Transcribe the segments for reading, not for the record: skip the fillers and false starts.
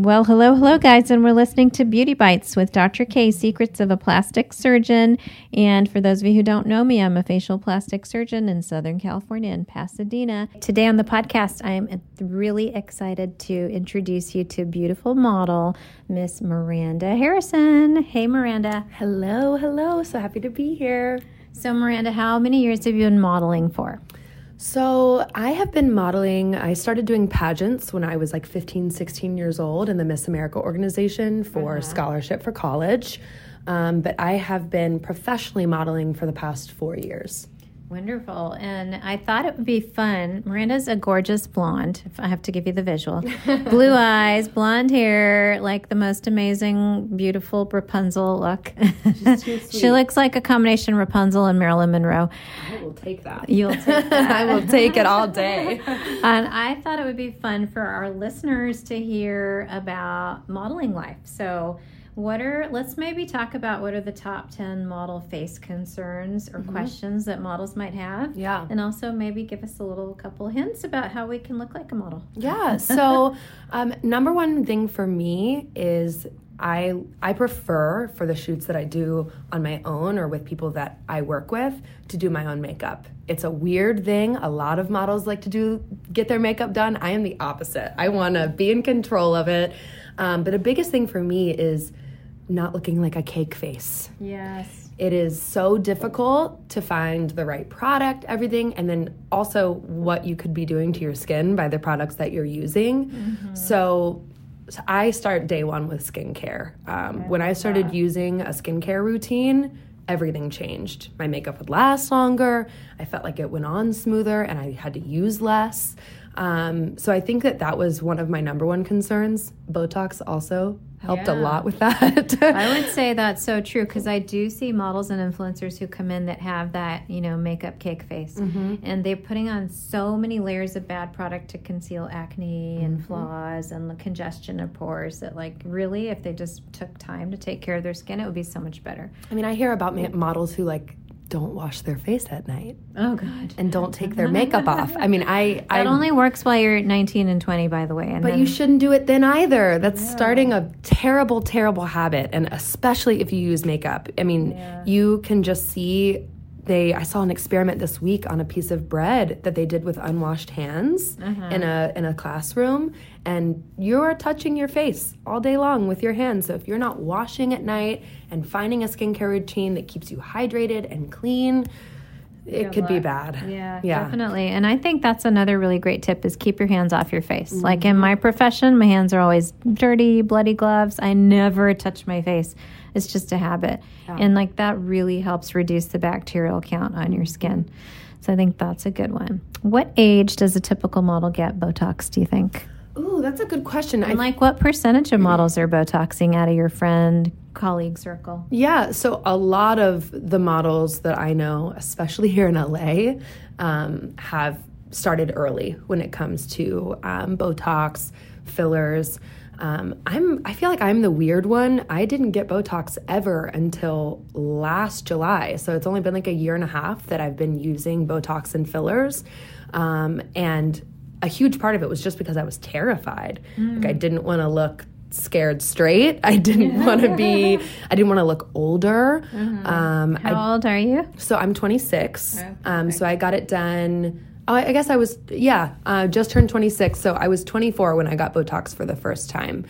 Well, hello, guys, and we're listening to Beauty Bites with Dr. K, Secrets of a Plastic Surgeon. And for those of you who don't know me, I'm a facial plastic surgeon in Southern California in Pasadena. Today on the podcast, I am really excited to introduce you to a beautiful model, Miss Miranda Harrison. Hey, Miranda. Hello. So happy to be here. So, Miranda, how many years have you been modeling for? So I have been modeling. I started doing pageants when I was like 15, 16 years old in the Miss America organization for scholarship for college. But I have been professionally modeling for the past 4 years. Wonderful. And I thought it would be fun. Miranda's a gorgeous blonde, if I have to give you the visual. Blue eyes, blonde hair, like the most amazing, beautiful Rapunzel look. She's too sweet. She looks like a combination Rapunzel and Marilyn Monroe. I will take that. You'll take that. I will take it all day. And I thought it would be fun for our listeners to hear about modeling life. So let's maybe talk about what are the top 10 model face concerns or questions that models might have. Yeah. And also maybe give us a couple hints about how we can look like a model. Yeah. So number one thing for me is I prefer for the shoots that I do on my own or with people that I work with to do my own makeup. It's a weird thing. A lot of models like to get their makeup done. I am the opposite. I want to be in control of it. But the biggest thing for me is not looking like a cake face. Yes. It is so difficult to find the right product, everything, and then also what you could be doing to your skin by the products that you're using. So I start day one with skincare. When I started using a skincare routine, everything changed. My makeup would last longer. I felt like it went on smoother and I had to use less. So I think that was one of my number one concerns. Botox also helped a lot with that. I would say that's so true because I do see models and influencers who come in that have that, makeup cake face. And they're putting on so many layers of bad product to conceal acne and flaws and the congestion of pores that, like, really, if they just took time to take care of their skin, it would be so much better. I mean, I hear about models who, don't wash their face at night. Oh, God. And don't take their makeup off. I mean, That only works while you're 19 and 20, by the way. But you shouldn't do it then either. That's starting a terrible, terrible habit, and especially if you use makeup. I mean, you can just see... I saw an experiment this week on a piece of bread that they did with unwashed hands in a classroom, and you're touching your face all day long with your hands. So if you're not washing at night and finding a skincare routine that keeps you hydrated and clean, it could be bad. Yeah, definitely. And I think that's another really great tip is keep your hands off your face. Like in my profession, my hands are always dirty, bloody gloves. I never touch my face. It's just a habit. Yeah. And that really helps reduce the bacterial count on your skin. So I think that's a good one. What age does a typical model get Botox, do you think? Ooh, that's a good question. And what percentage of models are Botoxing out of your colleague circle? Yeah, so a lot of the models that I know, especially here in LA, have started early when it comes to Botox, fillers. I feel like I'm the weird one. I didn't get Botox ever until last July. So it's only been a year and a half that I've been using Botox and fillers. And a huge part of it was just because I was terrified. I didn't want to look scared straight. I didn't want to look older. How old are you? So I'm 26. So I got it done... I guess I was, just turned 26. So I was 24 when I got Botox for the first time.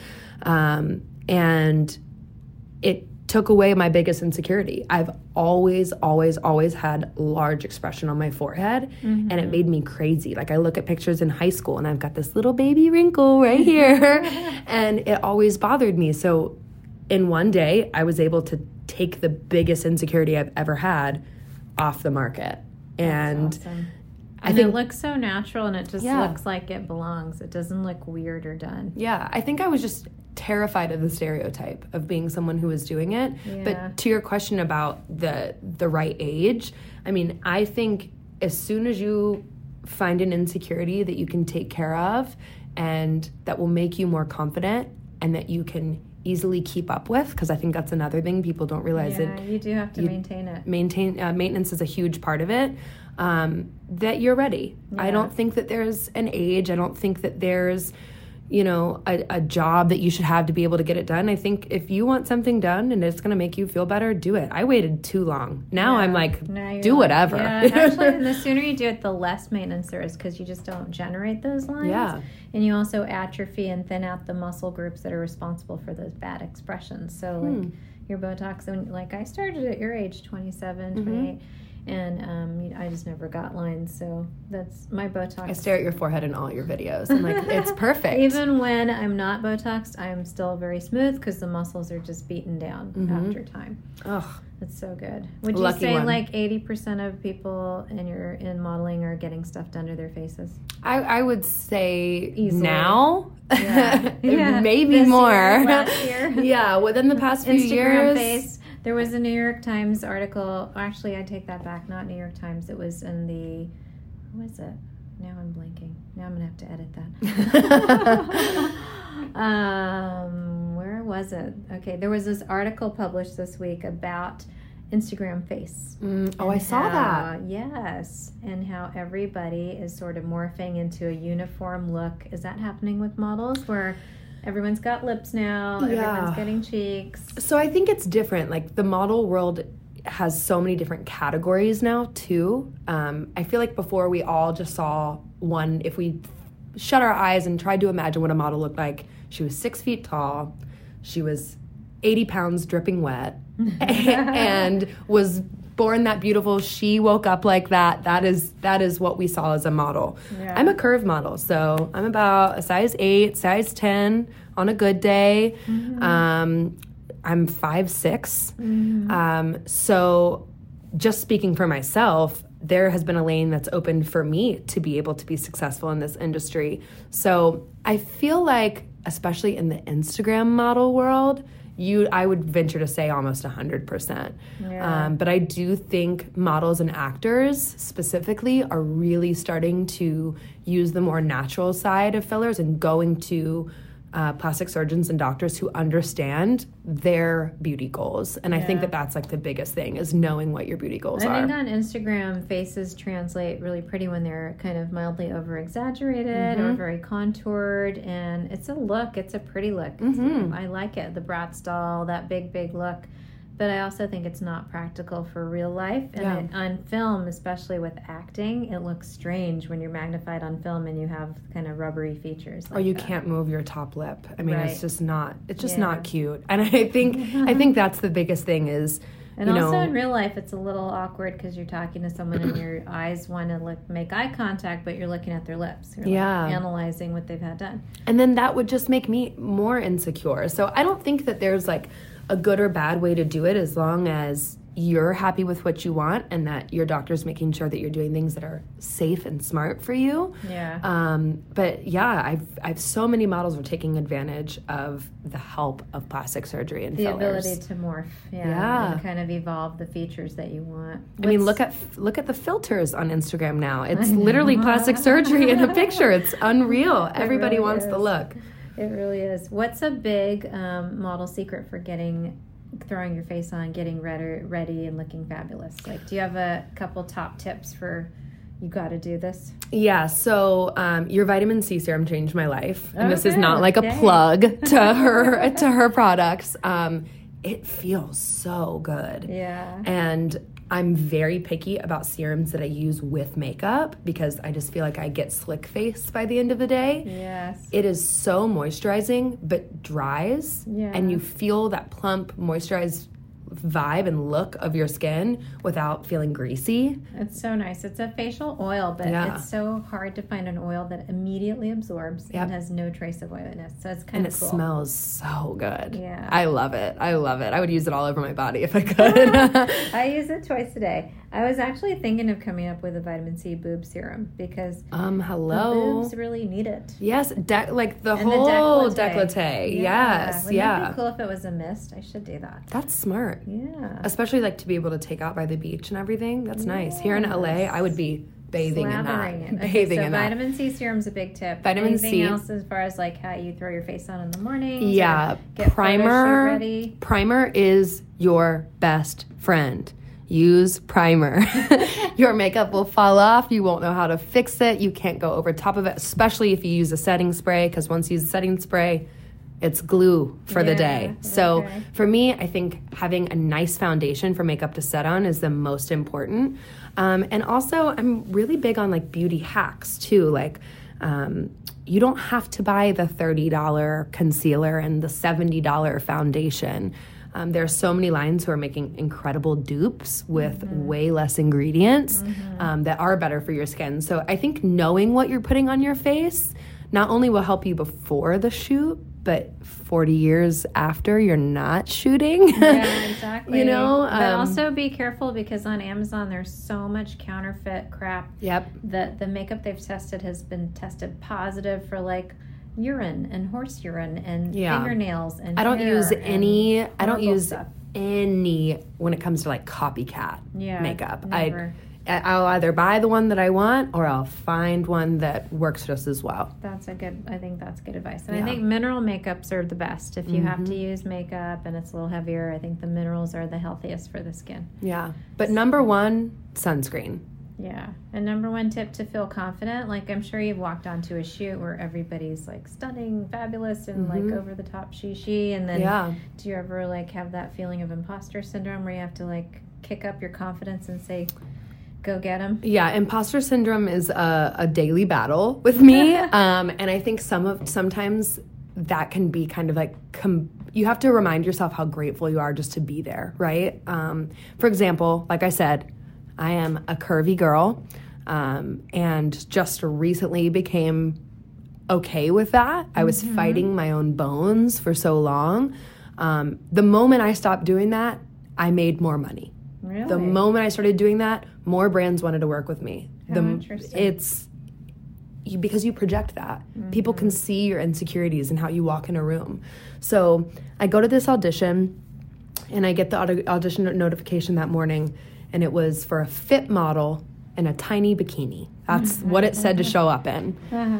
And it took away my biggest insecurity. I've always had large expression on my forehead, and it made me crazy. I look at pictures in high school, and I've got this little baby wrinkle right here, and it always bothered me. So in one day, I was able to take the biggest insecurity I've ever had off the market. And that's awesome. I think it looks so natural, and it just looks like it belongs. It doesn't look weird or done. Yeah, I think I was just terrified of the stereotype of being someone who was doing it. Yeah. But to your question about the right age, I mean, I think as soon as you find an insecurity that you can take care of and that will make you more confident and that you can easily keep up with, because I think that's another thing people don't realize. Yeah, you do have to maintain it. Maintenance is a huge part of it. That you're ready. Yeah. I don't think that there's an age. I don't think that there's a job that you should have to be able to get it done. I think if you want something done and it's going to make you feel better, do it. I waited too long. Now I'm like, do whatever. Yeah, actually, and the sooner you do it, the less maintenance there is because you just don't generate those lines. Yeah. And you also atrophy and thin out the muscle groups that are responsible for those bad expressions. So, like, your Botox, and like I started at your age, 27, 28. And I just never got lines, so that's my Botox. I stare at your forehead in all your videos. I'm like, it's perfect. Even when I'm not Botoxed, I'm still very smooth because the muscles are just beaten down after time. Ugh. That's so good. Would you Lucky say one. like 80% of people in modeling are getting stuff done to their faces? I would say Easily. now, Yeah. maybe This more. year, last year. Yeah, within the past few Instagram years. face. There was a New York Times article. Actually, I take that back. Not New York Times. It was in the. What was it? Now I'm blanking. Now I'm gonna have to edit that. Where was it? Okay, there was this article published this week about Instagram face. I saw that. Yes, and how everybody is sort of morphing into a uniform look. Is that happening with models where everyone's got lips now, everyone's getting cheeks? So I think it's different. Like, the model world has so many different categories now, too. I feel like before we all just saw one, if we shut our eyes and tried to imagine what a model looked like, she was 6 feet tall, she was 80 pounds dripping wet, and was born that beautiful. She woke up like that. That is what we saw as a model. Yeah. I'm a curve model, so I'm about a size 8, size 10 on a good day. I'm 5'6". So just speaking for myself, there has been a lane that's opened for me to be able to be successful in this industry. So I feel like, especially in the Instagram model world, I would venture to say almost 100%. Yeah. But I do think models and actors specifically are really starting to use the more natural side of fillers and going to plastic surgeons and doctors who understand their beauty goals. And I think that that's like the biggest thing, is knowing what your beauty goals are. I think on Instagram, faces translate really pretty when they're kind of mildly over-exaggerated or very contoured. And it's a look. It's a pretty look. I like it. The Bratz doll, that big look. But I also think it's not practical for real life. And on film, especially with acting, it looks strange when you're magnified on film and you have kind of rubbery features. Or you can't move your top lip. I mean, it's just not cute. And I think that's the biggest thing is, and also in real life, it's a little awkward because you're talking to someone and your eyes want to make eye contact, but you're looking at their lips. You're analyzing what they've had done. And then that would just make me more insecure. So I don't think that there's like a good or bad way to do it, as long as you're happy with what you want and that your doctor's making sure that you're doing things that are safe and smart for you. Yeah. But yeah, I've so many models are taking advantage of the help of plastic surgery and fillers. The ability to morph, and kind of evolve the features that you want. I mean, look at the filters on Instagram now. It's literally plastic surgery in a picture. It's unreal. Everybody really wants the look. It really is. What's a big model secret for throwing your face on, getting ready and looking fabulous? Like, do you have a couple top tips for, you got to do this? Yeah, so your vitamin C serum changed my life. And this is not like a plug to her products. It feels so good. Yeah. And I'm very picky about serums that I use with makeup because I just feel like I get slick face by the end of the day. Yes. It is so moisturizing, but dries. Yeah. And you feel that plump, moisturized vibe and look of your skin without feeling greasy. It's so nice. It's a facial oil, but it's so hard to find an oil that immediately absorbs and has no trace of oiliness. So it's kind of cool. And it smells so good. Yeah. I love it. I would use it all over my body if I could. I use it twice a day. I was actually thinking of coming up with a vitamin C boob serum because the boobs really need it. Yes, like the whole décolleté. Yes, Wouldn't it be cool if it was a mist? I should do that. That's smart. Yeah. Especially like to be able to take out by the beach and everything. That's nice. Here in LA, I would be bathing in that. So vitamin C serum's a big tip. Vitamin Anything C. else as far as like how you throw your face on in the morning? Yeah. Get photo shoot ready? Primer is your best friend. use primer. Your makeup will fall off. You won't know how to fix it. You can't go over top of it, especially if you use a setting spray, because once you use a setting spray, it's glue for the day. So for me, I think having a nice foundation for makeup to set on is the most important. And also, I'm really big on like beauty hacks too. Like, you don't have to buy the $30 concealer and the $70 foundation. There are so many lines who are making incredible dupes with way less ingredients that are better for your skin. So I think knowing what you're putting on your face not only will help you before the shoot, but 40 years after you're not shooting. Yeah, exactly. You know? But also be careful, because on Amazon there's so much counterfeit crap. Yep. That the makeup they've tested has been tested positive for like urine and horse urine and fingernails and I don't use any stuff. any when it comes to like copycat makeup. Never. I'll either buy the one that I want or I'll find one that works just as well. I think that's good advice. And I think mineral makeups are the best. If you have to use makeup and it's a little heavier, I think the minerals are the healthiest for the skin. Yeah. But number one, sunscreen. Yeah. And number one tip to feel confident, like I'm sure you've walked onto a shoot where everybody's like stunning, fabulous, and like over the top she, and then do you ever like have that feeling of imposter syndrome where you have to like kick up your confidence and say, go get them? Yeah, imposter syndrome is a daily battle with me, and I think sometimes that can be kind of like you have to remind yourself how grateful you are just to be there, right? For example, like I said, I am a curvy girl, and just recently became okay with that. I was fighting my own bones for so long. The moment I stopped doing that, I made more money. Really? The moment I started doing that, more brands wanted to work with me. Interesting. It's because you project that. People can see your insecurities and how you walk in a room. So I go to this audition, and I get the audition notification that morning, and it was for a fit model in a tiny bikini. That's what it said to show up in.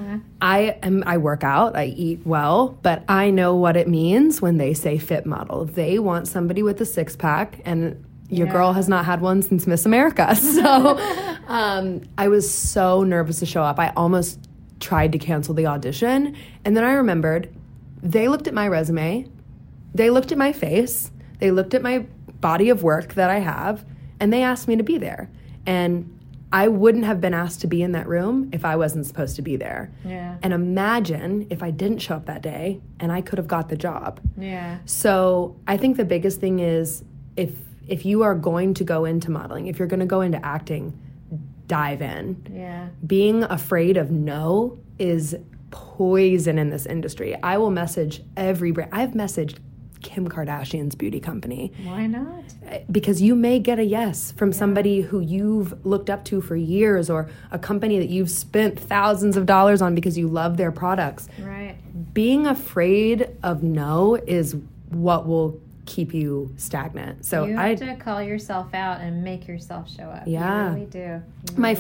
I work out, I eat well, but I know what it means when they say fit model. They want somebody with a six-pack, and your girl has not had one since Miss America. So I was so nervous to show up. I almost tried to cancel the audition. And then I remembered they looked at my resume. They looked at my face. They looked at my body of work that I have. And they asked me to be there. And I wouldn't have been asked to be in that room if I wasn't supposed to be there. Yeah. And imagine if I didn't show up that day and I could have got the job. Yeah. So I think the biggest thing is if you are going to go into modeling, if you're going to go into acting, dive in. Yeah. Being afraid of no is poison in this industry. I will message every brand. I've messaged Kim Kardashian's beauty company. Why not? Because you may get a yes from somebody who you've looked up to for years, or a company that you've spent thousands of dollars on because you love their products. Right. Being afraid of no is what will keep you stagnant. So you have to call yourself out and make yourself show up. Yeah. You really do. You my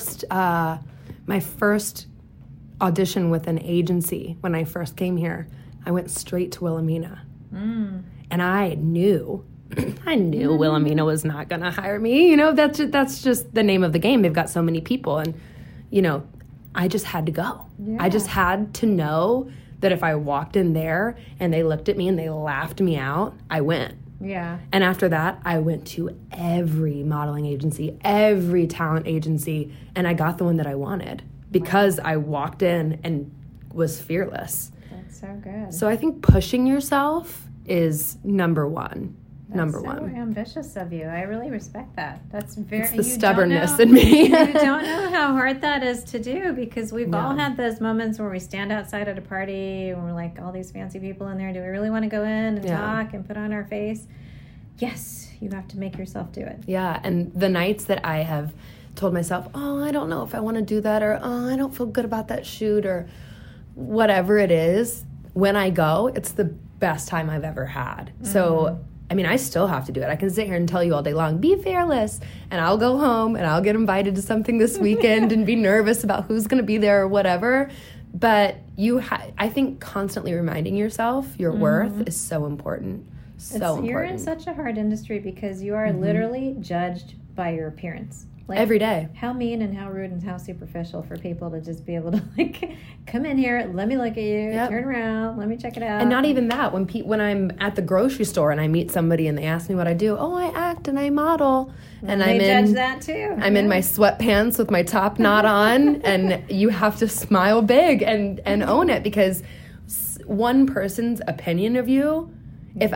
really first audition with an agency when I first came here, I went straight to Wilhelmina. And I knew Wilhelmina was not going to hire me. You know, that's just the name of the game. They've got so many people, and you know, I just had to go. Yeah. I just had to know that if I walked in there and they looked at me and they laughed me out, I went. Yeah. And after that, I went to every modeling agency, every talent agency, and I got the one that I wanted because I walked in and was fearless. That's so good. So I think pushing yourself is number one. That's so ambitious of you. I really respect that. That's very... It's the stubbornness in You me. don't know how hard that is to do, because we've all had those moments where we stand outside at a party and we're like, all these fancy people in there, do we really want to go in and talk and put on our face? Yes, you have to make yourself do it. Yeah, and the nights that I have told myself, oh, I don't know if I want to do that, or oh, I don't feel good about that shoot, or whatever it is, when I go, it's the best time I've ever had. So, I mean, I still have to do it. I can sit here and tell you all day long, be fearless, and I'll go home and I'll get invited to something this weekend and be nervous about who's going to be there or whatever. But I think constantly reminding yourself your worth is so important. So You're in important. such a hard industry because you are literally judged by your appearance. Like, Every day. How mean and how rude and how superficial for people to just be able to like come in here, let me look at you, turn around, let me check it out. And not even that. When I'm at the grocery store and I meet somebody and they ask me what I do, I act and I model. And they judge that too. I'm in my sweatpants with my top knot on, and you have to smile big and own it, because one person's opinion of you, if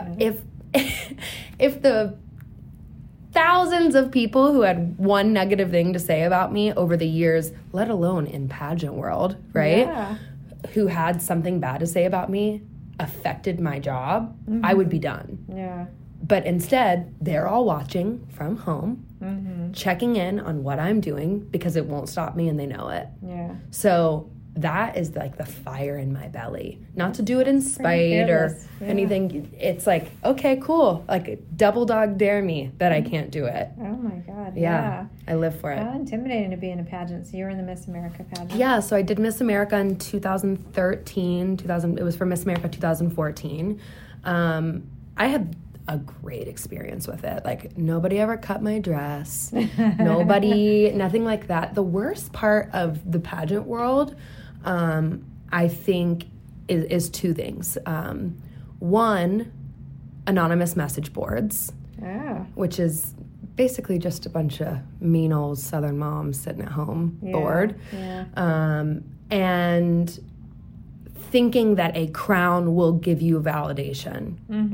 the thousands of people who had one negative thing to say about me over the years, let alone in pageant world, right? Yeah. Who had something bad to say about me affected my job, I would be done. Yeah. But instead, they're all watching from home, checking in on what I'm doing, because it won't stop me and they know it. Yeah. So that is like the fire in my belly. Not to do it in spite or anything. It's like, okay, cool. Like, double dog dare me that I can't do it. Oh my God. Yeah. I live for it. How intimidating to be in a pageant. So you were in the Miss America pageant. Yeah, so I did Miss America in 2013. It was for Miss America 2014. I had a great experience with it. Like, nobody ever cut my dress. Nothing like that. The worst part of the pageant world, I think, is two things. One, anonymous message boards, which is basically just a bunch of mean old Southern moms sitting at home bored. Yeah. And thinking that a crown will give you validation.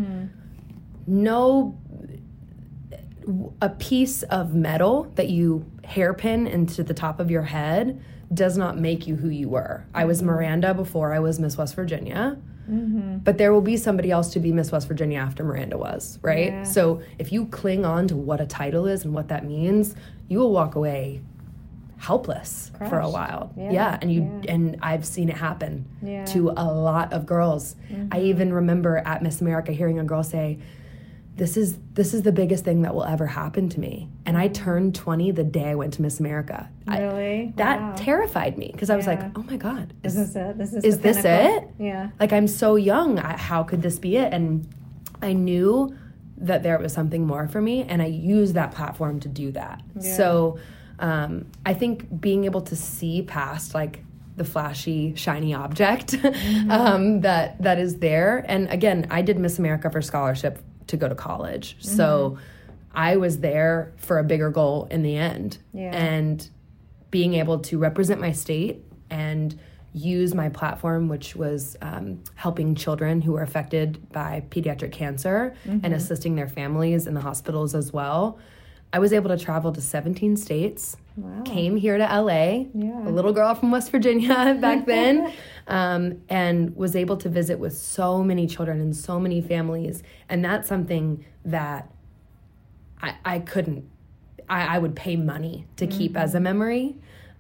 No, a piece of metal that you hairpin into the top of your head does not make you who you were. I was Miranda before I was Miss West Virginia, but there will be somebody else to be Miss West Virginia after Miranda was, right? Yeah. So if you cling on to what a title is and what that means, you will walk away helpless for a while. And I've seen it happen to a lot of girls. I even remember at Miss America hearing a girl say, this is the biggest thing that will ever happen to me. And I turned 20 the day I went to Miss America. Really? That terrified me, because I was like, oh my God. Is this it? Is this it? Yeah. Like, I'm so young. How could this be it? And I knew that there was something more for me, and I used that platform to do that. Yeah. So I think being able to see past, like, the flashy, shiny object that is there. And again, I did Miss America for scholarship to go to college. So I was there for a bigger goal in the end. Yeah. And being able to represent my state and use my platform, which was helping children who were affected by pediatric cancer and assisting their families in the hospitals as well. I was able to travel to 17 states, came here to LA, a little girl from West Virginia back then, and was able to visit with so many children and so many families. And that's something that I would pay money to keep as a memory.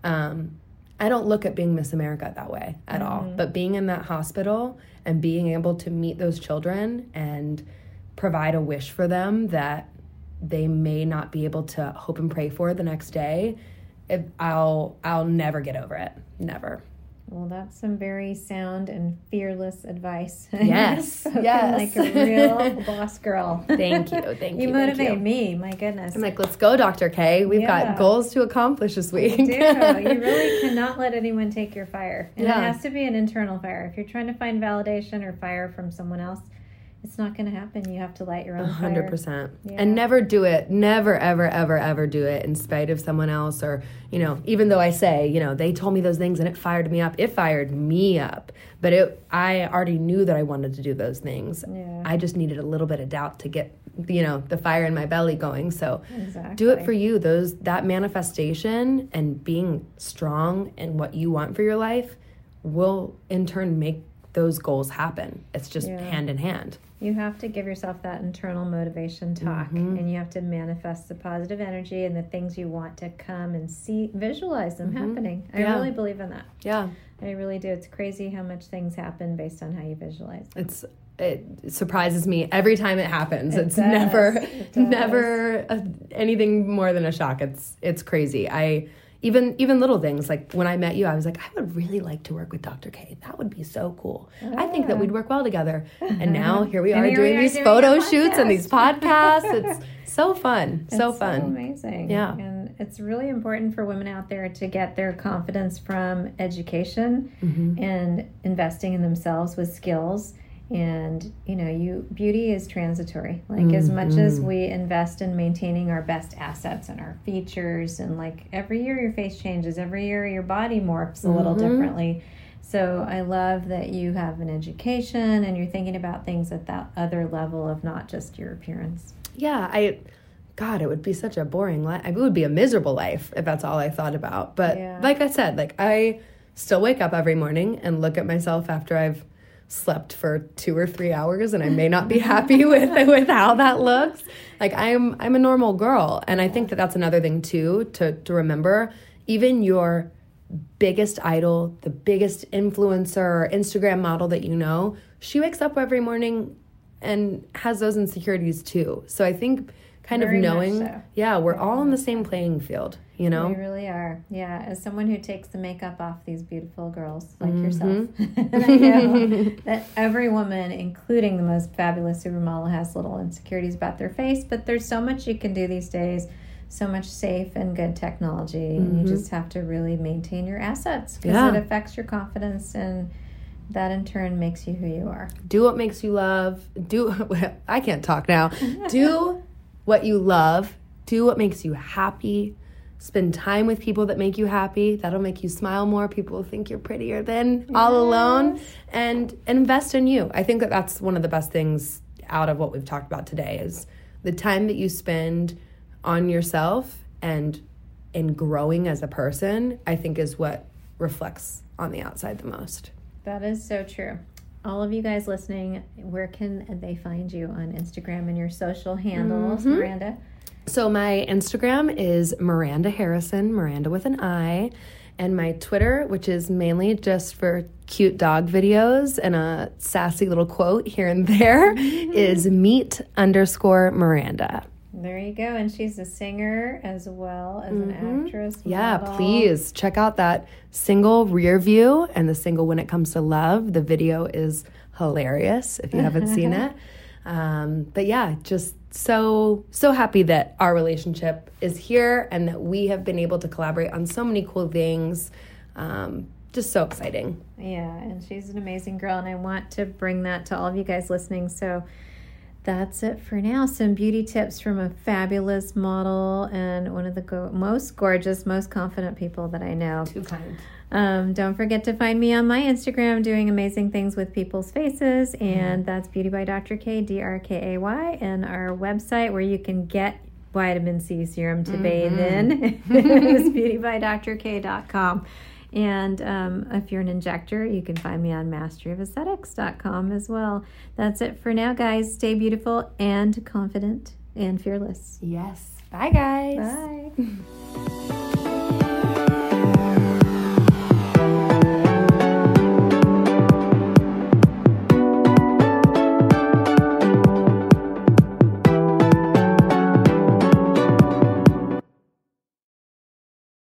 I don't look at being Miss America that way at all, but being in that hospital and being able to meet those children and provide a wish for them that they may not be able to hope and pray for the next day, I'll never get over it. Never. Well, that's some very sound and fearless advice. Yes. Yes. Like a real boss girl. Thank you. Thank you. You motivate me. My goodness. I'm like, let's go, Dr. K. We've got goals to accomplish this week. You do. You really cannot let anyone take your fire. And it has to be an internal fire. If you're trying to find validation or fire from someone else, it's not going to happen. You have to light your own 100%. And never do it. Never, ever, ever, ever do it in spite of someone else. Or, even though I say, they told me those things and it fired me up. It fired me up. But I already knew that I wanted to do those things. Yeah. I just needed a little bit of doubt to get, the fire in my belly going. So do it for you. That manifestation and being strong in what you want for your life will in turn make those goals happen. It's just hand in hand. You have to give yourself that internal motivation talk, and you have to manifest the positive energy and the things you want to come and see, visualize them happening. I really believe in that. Yeah. I really do. It's crazy how much things happen based on how you visualize them. It surprises me every time it happens. It's never anything more than a shock. It's crazy. even little things. Like when I met you, I was like, I would really like to work with Dr. K. That would be so cool. I think that we'd work well together. And now here we are doing these photo shoots and these podcasts. It's so fun. So fun. So amazing. Yeah. And it's really important for women out there to get their confidence from education and investing in themselves with skills. And, beauty is transitory. Like as much as we invest in maintaining our best assets and our features, and like every year your face changes, every year your body morphs a little differently. So I love that you have an education and you're thinking about things at that other level of not just your appearance. Yeah, God, it would be such a boring life. It would be a miserable life if that's all I thought about. But like I said, like I still wake up every morning and look at myself after I've slept for 2 or 3 hours, and I may not be happy with how that looks. Like I'm a normal girl, and I think that that's another thing too to remember. Even your biggest idol, the biggest influencer or Instagram model that you know, she wakes up every morning and has those insecurities too. So I think kind of knowing, we're all on the same playing field, We really are. Yeah, as someone who takes the makeup off these beautiful girls like yourself, and I know that every woman, including the most fabulous supermodel, has little insecurities about their face, but there's so much you can do these days, so much safe and good technology, and you just have to really maintain your assets because it affects your confidence, and that in turn makes you who you are. Do what makes you love. I can't talk now. Do what you love. Do what makes you happy. Spend time with people that make you happy. That'll make you smile more. People will think you're prettier than all alone. And invest in you. I think that that's one of the best things out of what we've talked about today is the time that you spend on yourself and in growing as a person, I think is what reflects on the outside the most. That is so true. All of you guys listening, where can they find you on Instagram and your social handles, Miranda? So my Instagram is Miranda Harrison, Miranda with an I, and my Twitter, which is mainly just for cute dog videos and a sassy little quote here and there, is meet_Miranda. There you go. And she's a singer as well as an actress. Yeah, please check out that single Rear View and the single When It Comes to Love. The video is hilarious if you haven't seen it. But yeah, just so happy that our relationship is here and that we have been able to collaborate on so many cool things. Just so exciting. Yeah, and she's an amazing girl, and I want to bring that to all of you guys listening. So that's it for now. Some beauty tips from a fabulous model and one of the most gorgeous, most confident people that I know. Too kind. Don't forget to find me on my Instagram doing amazing things with people's faces, and that's Beauty by Dr. K, DRKAY, and our website where you can get vitamin C serum to bathe in is beautybydrk.com. And if you're an injector, you can find me on masteryofaesthetics.com as well. That's it for now, guys. Stay beautiful and confident and fearless. Yes. Bye, guys. Bye.